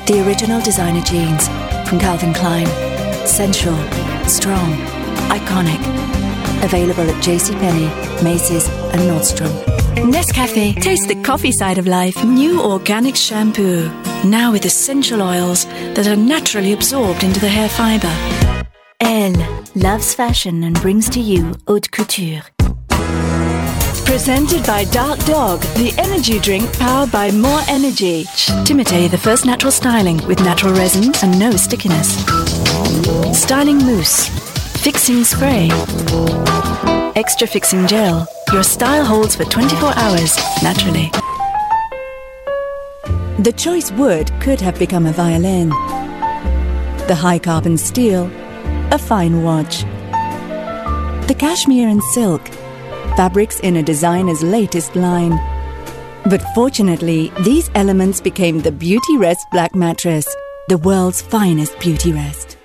The original designer jeans from Calvin Klein. Sensual, strong, iconic. Available at JCPenney, Macy's and Nordstrom. Nescafe. Taste the coffee side of life. New organic shampoo. Now with essential oils that are naturally absorbed into the hair fibre. Elle loves fashion and brings to you haute couture. Presented by Dark Dog, the energy drink powered by more energy. Timite, the first natural styling with natural resins and no stickiness. Styling mousse. Fixing spray. Extra fixing gel. Your style holds for 24 hours, naturally. The choice wood could have become a violin. The high carbon steel, a fine watch. The cashmere and silk, fabrics in a designer's latest line. But fortunately, these elements became the Beauty Rest Black Mattress, the world's finest beauty rest.